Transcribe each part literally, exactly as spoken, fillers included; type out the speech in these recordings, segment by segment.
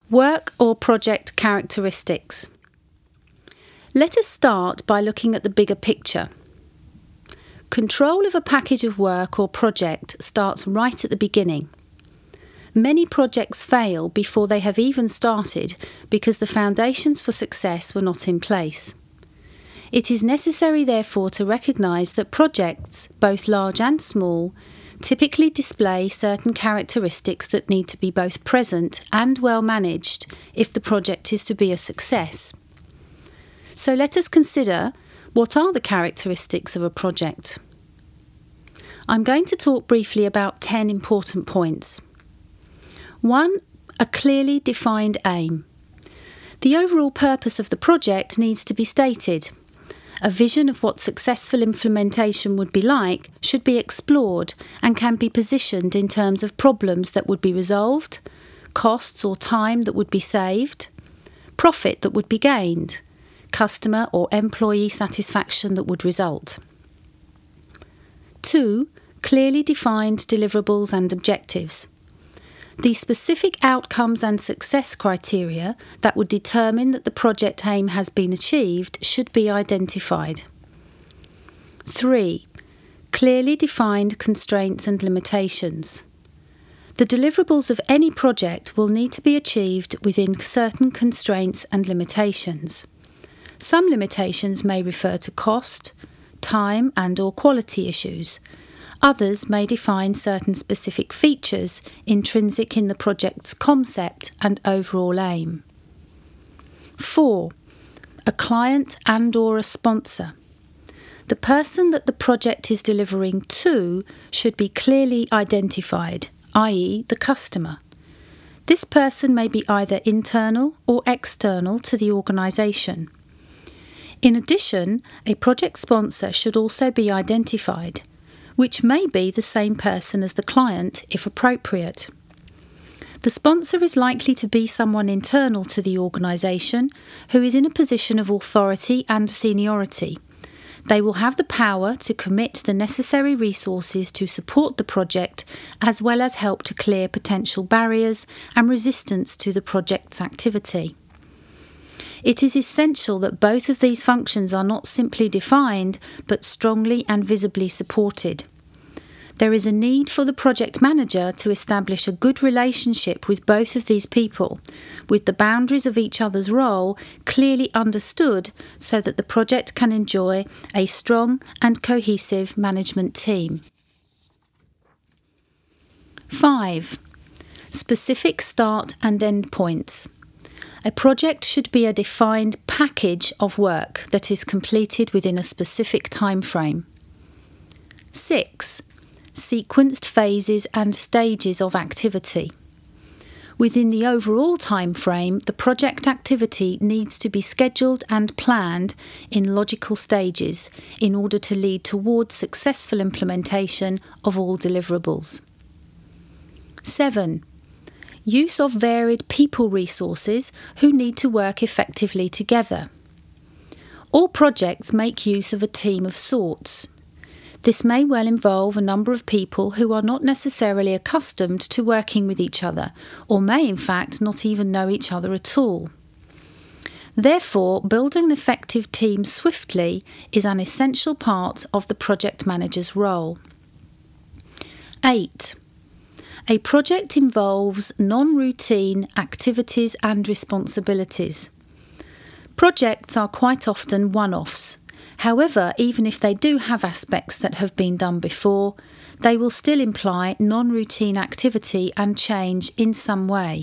Work or project characteristics. Let us start by looking at the bigger picture. Control of a package of work or project starts right at the beginning. Many projects fail before they have even started because the foundations for success were not in place. It is necessary, therefore, to recognise that projects, both large and small, typically display certain characteristics that need to be both present and well managed if the project is to be a success. So let us consider, what are the characteristics of a project? I'm going to talk briefly about ten important points. One, a clearly defined aim. The overall purpose of the project needs to be stated. A vision of what successful implementation would be like should be explored and can be positioned in terms of problems that would be resolved, costs or time that would be saved, profit that would be gained, customer or employee satisfaction that would result. Two, clearly defined deliverables and objectives. The specific outcomes and success criteria that would determine that the project aim has been achieved should be identified. Three, clearly defined constraints and limitations. The deliverables of any project will need to be achieved within certain constraints and limitations. Some limitations may refer to cost, time and or quality issues. Others may define certain specific features intrinsic in the project's concept and overall aim. Four, a client and or a sponsor. The person that the project is delivering to should be clearly identified, that is the customer. This person may be either internal or external to the organisation. In addition, a project sponsor should also be identified, which may be the same person as the client if appropriate. The sponsor is likely to be someone internal to the organisation who is in a position of authority and seniority. They will have the power to commit the necessary resources to support the project, as well as help to clear potential barriers and resistance to the project's activity. It is essential that both of these functions are not simply defined, but strongly and visibly supported. There is a need for the project manager to establish a good relationship with both of these people, with the boundaries of each other's role clearly understood so that the project can enjoy a strong and cohesive management team. Five, specific start and end points. A project should be a defined package of work that is completed within a specific time frame. Six, sequenced phases and stages of activity. Within the overall time frame, the project activity needs to be scheduled and planned in logical stages in order to lead towards successful implementation of all deliverables. Seven, use of varied people resources who need to work effectively together. All projects make use of a team of sorts. This may well involve a number of people who are not necessarily accustomed to working with each other, or may in fact not even know each other at all. Therefore, building an effective team swiftly is an essential part of the project manager's role. Eight, a project involves non-routine activities and responsibilities. Projects are quite often one-offs. However, even if they do have aspects that have been done before, they will still imply non-routine activity and change in some way.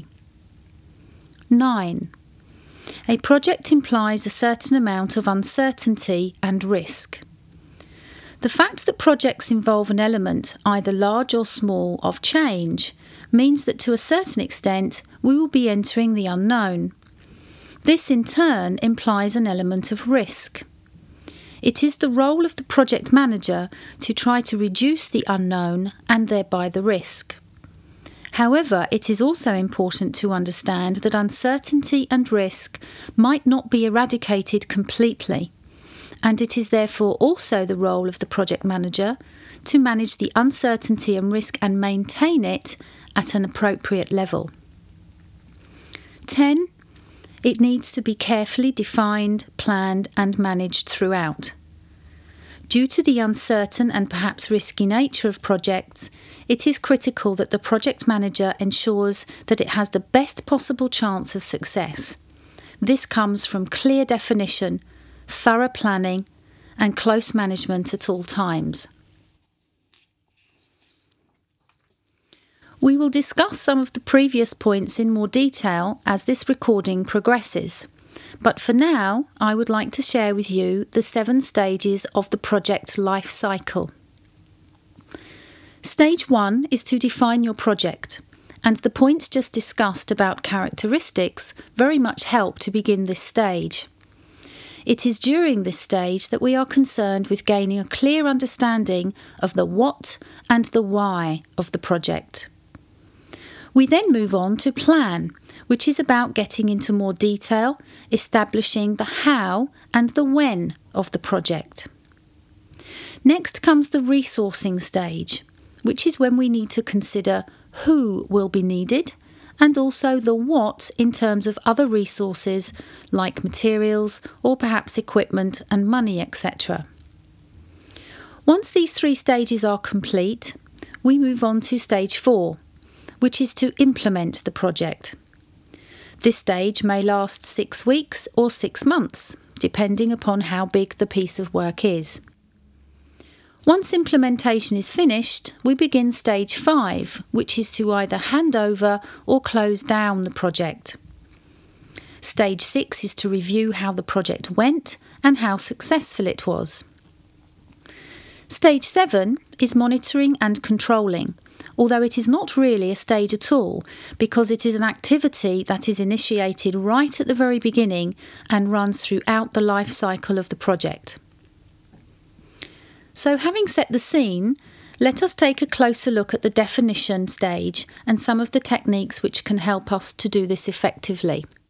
Nine, a project implies a certain amount of uncertainty and risk. The fact that projects involve an element, either large or small, of change means that to a certain extent we will be entering the unknown. This in turn implies an element of risk. It is the role of the project manager to try to reduce the unknown and thereby the risk. However, it is also important to understand that uncertainty and risk might not be eradicated completely, and it is therefore also the role of the project manager to manage the uncertainty and risk and maintain it at an appropriate level. ten. It needs to be carefully defined, planned and managed throughout. Due to the uncertain and perhaps risky nature of projects, it is critical that the project manager ensures that it has the best possible chance of success. This comes from clear definition, thorough planning, and close management at all times. We will discuss some of the previous points in more detail as this recording progresses. But for now, I would like to share with you the seven stages of the project life cycle. Stage one is to define your project, and the points just discussed about characteristics very much help to begin this stage. It is during this stage that we are concerned with gaining a clear understanding of the what and the why of the project. We then move on to plan, which is about getting into more detail, establishing the how and the when of the project. Next comes the resourcing stage, which is when we need to consider who will be needed and also the what in terms of other resources like materials or perhaps equipment and money, et cetera. Once these three stages are complete, we move on to stage four, which is to implement the project. This stage may last six weeks or six months, depending upon how big the piece of work is. Once implementation is finished, we begin stage five, which is to either hand over or close down the project. Stage six is to review how the project went and how successful it was. Stage seven is monitoring and controlling, although it is not really a stage at all, because it is an activity that is initiated right at the very beginning and runs throughout the life cycle of the project. So, having set the scene, let us take a closer look at the definition stage and some of the techniques which can help us to do this effectively.